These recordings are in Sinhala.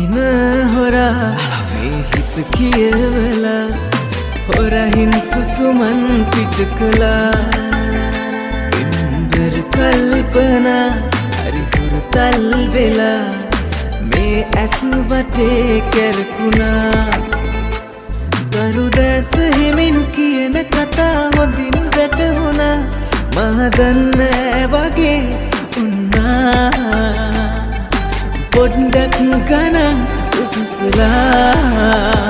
සිහින හොරා මේ හිත කියවලා හොරහින් සුසුමන් පිට කළා ඉන්දර කල්පනා හරි හුරුතල් වෙලා මේ ඇසු වටේ කැරකුණා දරුදැස හිමින් කියන කතා හොඳින් වැටහුණා මම දන්නේ වගේ උන්නා පොඩ්ඩක් ගණන් උසුසලා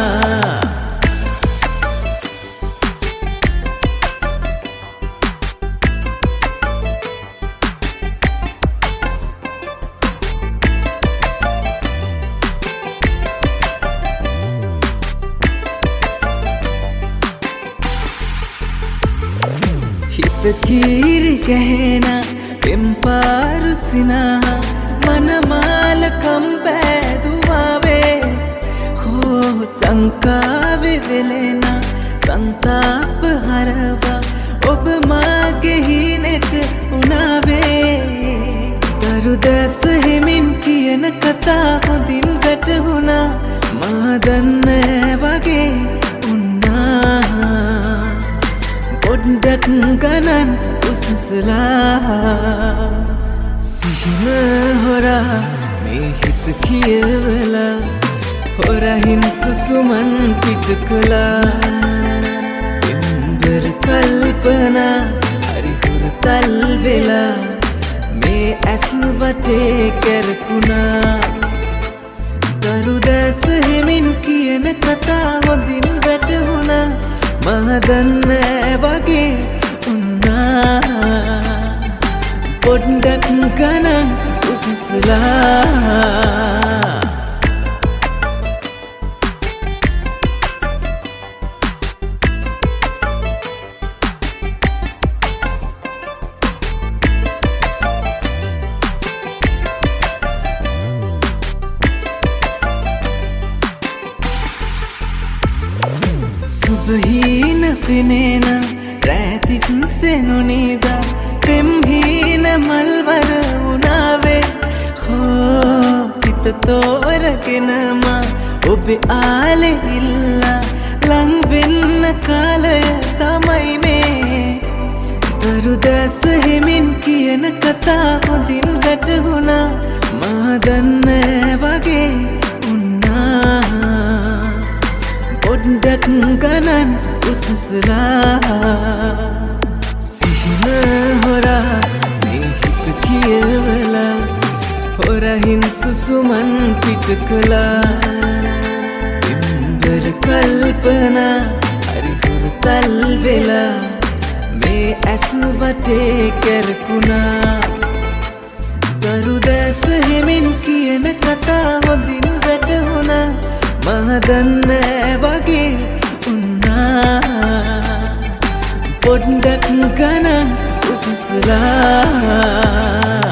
හිත කීරි ගැහෙනා පෙම්පාරු සිනා මනමාලකම් පෑදුවාවේ හෝ සංකාවෙ වෙලෙනා සංතාප හරවා ඔබ මාගේ හිනෙට උනාවේ දරුදැස හිමින් කියන කතා හොඳින් වැටහුණා මා දන්නේ වගේ උන්නා පොඩ්ඩක් ගණන් උසුසලා සිහින හොරා මේ හිත කියවලා හොරහින් සුසුමන් පිට කළා ඉන්දර කල්පනා හරි හුරුතල් වෙලා මේ ඇසු වටේ කැරකුණා දරුදැස හිමින් කියන කතා හොඳින් වැටහුණා මම දන්නේ වගේ උන්නා පොඩ්ඩක් ගණන් උසුසලා සුබහීන පෙනෙන රැතිස් සෙනුනිදා පෙම්හීන මල්වර වුණාවේ හෝ හිත තෝරගෙනම ඔබේ ආලෙ ඉල්ලා ලං වෙන්න කාලය තමයි මේ දරුදැස හිමින් කියන කතා හොඳින් වැටහුණා මා දන්නේ වගේ උන්නා පොඩ්ඩක් ගණන් උසුසලා සිහින හොරා මේ හිත කියවලා හොරහින් සුසුමන් පිට කළා ඉන්දර කල්පනා හරි හුරුතල් වෙලා මේ ඇසු වටේ කැරකුණා දරුදැස හිමින් කියන කතා හොඳින් වැටහුණා මම දන්නේ වගේ උන්නා පොඩ්ඩක් ගණන් උසුසලා